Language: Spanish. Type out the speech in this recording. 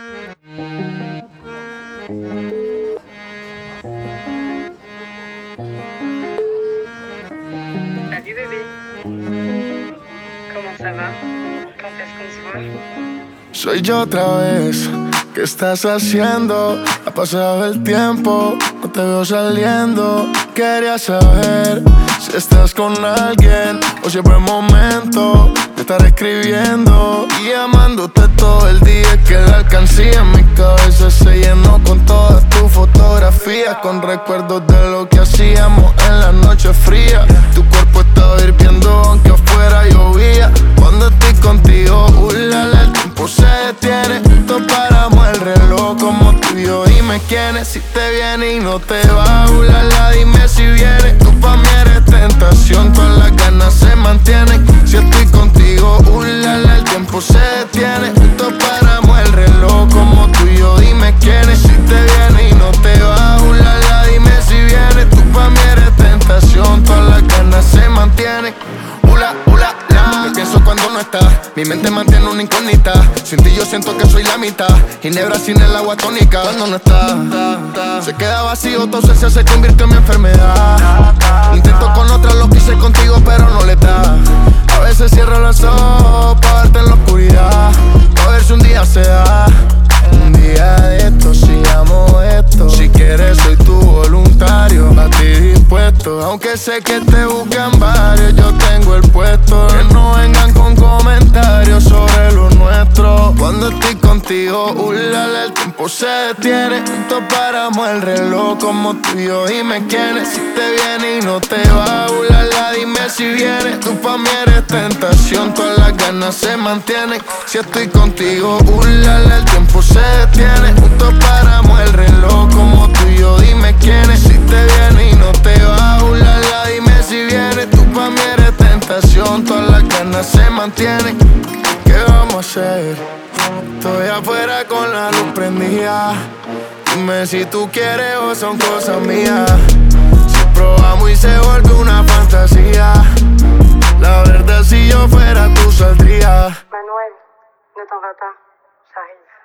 Salut bébé, comment ça va? Quand est-ce qu'on se voit? Soy yo otra vez. ¿Qué estás haciendo? Ha pasado el tiempo, no te veo saliendo. Quería saber si estás con alguien o si es buen momento de estar escribiendo y llamándote todo el día. Que la alcancía en mi cabeza se llenó con todas tus fotografías, con recuerdos de lo que hacíamos en la noche fría. Tu cuerpo estaba hirviendo aunque afuera llovía. Cuando estoy contigo, el tiempo se detiene. Juntos paramos el reloj como tú y yo. Dime quién es, si te viene y no te va. Dime si viene. Tú pa' mí eres tentación, todas las ganas se mantienen. Si estoy contigo, el tiempo se detiene. Juntos paramos el reloj como tú y yo. Dime quién es, si te viene y no te va. Dime si viene. Tú pa' mí eres tentación, todas las ganas se mantienen. Me pienso cuando no estás, mi mente mantiene una incógnita. Sin ti yo siento que soy la mitad, ginebra sin el agua tónica. Cuando no estás, se queda vacío, tu ausencia se convirtió en mi enfermedad. Intento con otra lo que hice contigo, pero no le da. A veces cierro los ojos pa' verte en la oscuridad, pa' ver si un día se da. Un día de esto, si amo esto. Si quieres soy tu voluntario, a ti dispuesto. Aunque sé que te buscan varios, yo tengo el puesto. Que no vengan con comentarios sobre lo nuestro. Cuando estoy contigo, el tiempo se detiene. Juntos paramos el reloj como tú y yo. Dime quién es, si te viene y no te va. Dime si viene. Tú pa' mí eres tentación, todas las ganas se mantienen. Si estoy contigo, el tiempo se detiene. Juntos paramos el reloj como tú y yo. Dime quién es, si te viene y no te va. Dime si viene. Tú pa' mí eres tentación, todas las ganas se mantienen. ¿Qué vamos a hacer? Estoy afuera con la luz prendida. Dime si tú quieres o son cosas mías. Si probamos y se vuelve una fantasía. La verdad si yo fuera tú saldría. Manuel, ne t'en va pas, j'arrive.